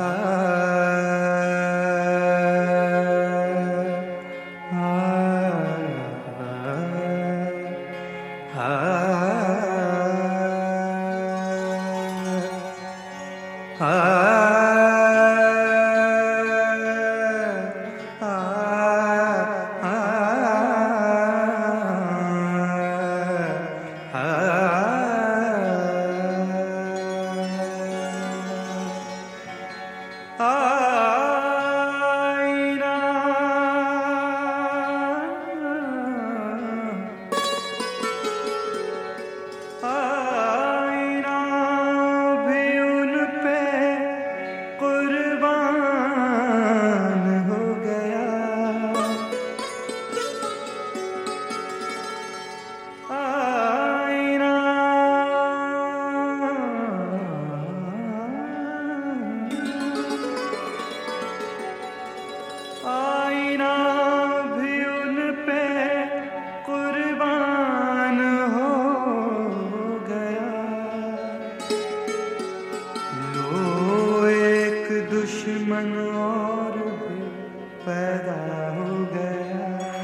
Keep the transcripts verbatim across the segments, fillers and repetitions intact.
दुश्मन और भी पैदा हो गया।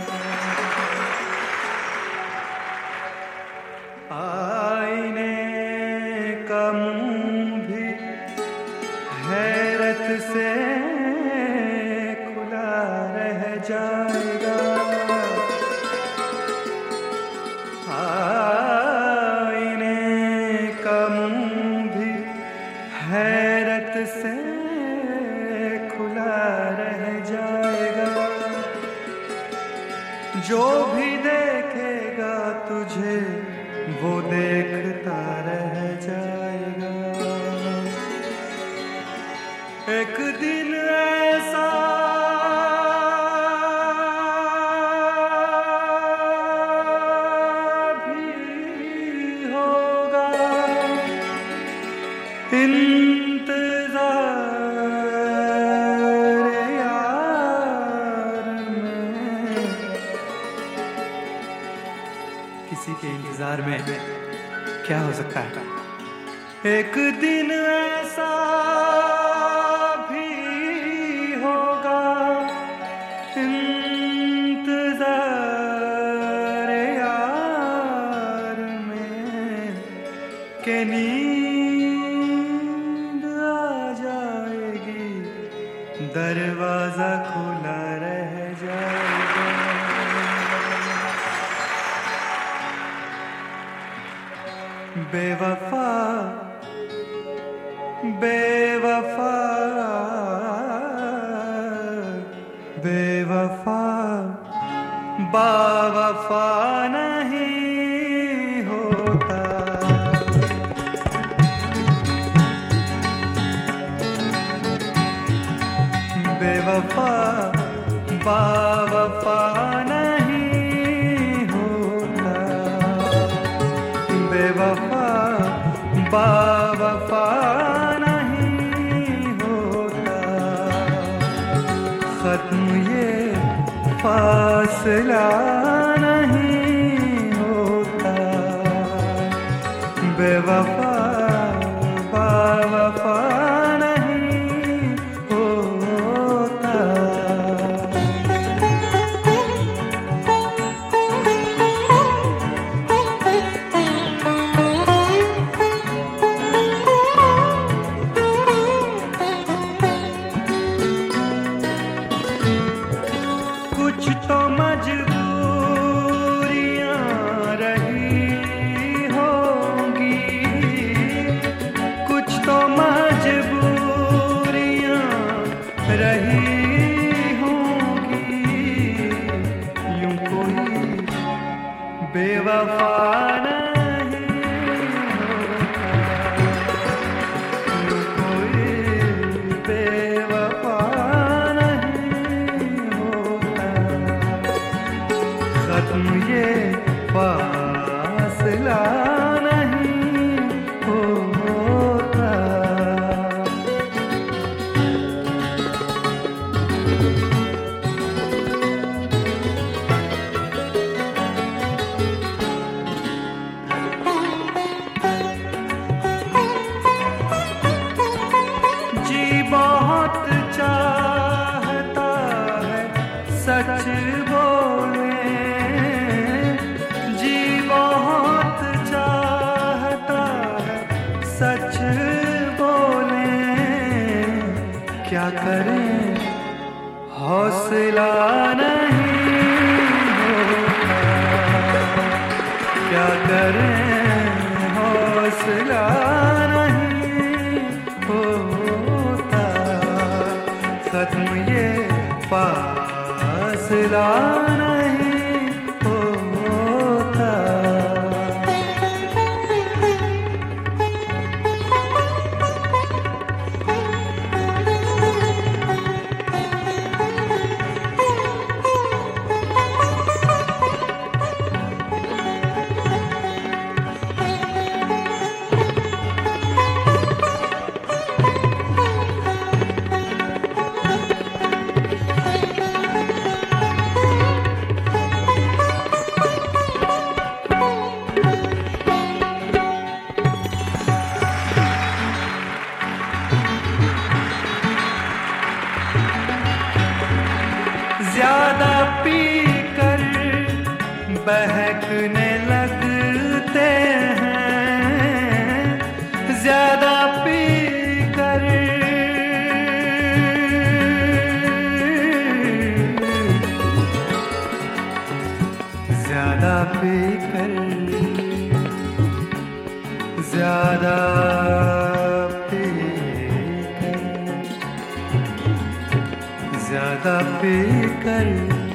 आईने का मुंह भी हैरत से खुला रह जाएगा। आईने का मुंह भी हैरत से जो भी देखेगा तुझे वो देखता रह जाएगा। एक दिन ऐसा भी होगा, किसी के इंतजार में क्या हो सकता है। एक दिन ऐसा भी होगा, इंतजार यार में के नींद आ जाएगी, दरवाजा खुला रह जाएगा। बेवफा बेवफा बेवफा बावफा नहीं होता। बेवफा बावफा नहीं होता। बेवफा बावफा नहीं होता। खत्म ये फासला नहीं होता। बेवफा बावफा नहीं होता। कुछ तो मजबूरी क्या करें हौसला नहीं होता, क्या करें हौसला नहीं होता, खत्म ये फासला नहीं होता। ज्यादा पी कर बहकने लगते हैं, ज्यादा पी कर ज्यादा पी कर ज्यादा पी कर ज्यादा पी कर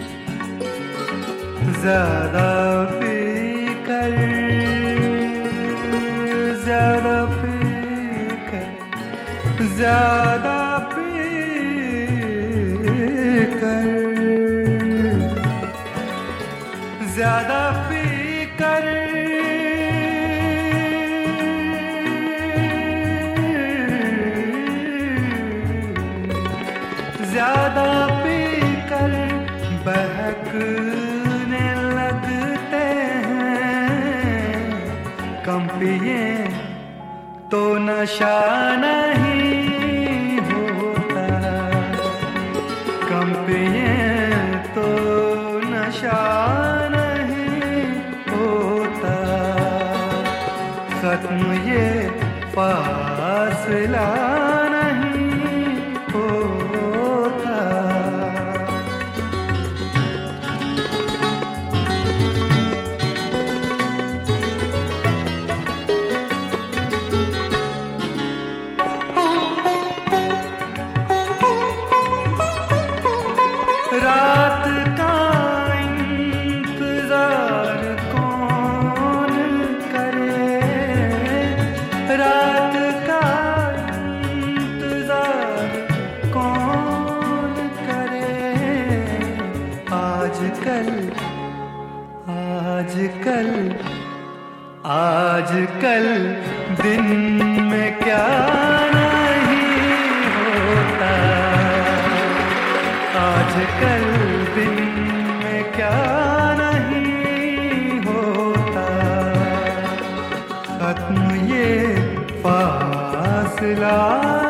ज्यादा पी कर ज्यादा पी कर ज्यादा पी कर ज्यादा पी कर ज्यादा पी कर बहकने लगते हैं, कम पिए तो नशा नहीं होता, कम पिए तो नशा नहीं होता, खत्म ये फासला नहीं होता। रात का इंतजार कौन करे, रात का इंतजार कौन करे, आजकल आजकल आजकल दिन में क्या नहीं होता, आजकल दिन में क्या नहीं होता, खत्म ये फासला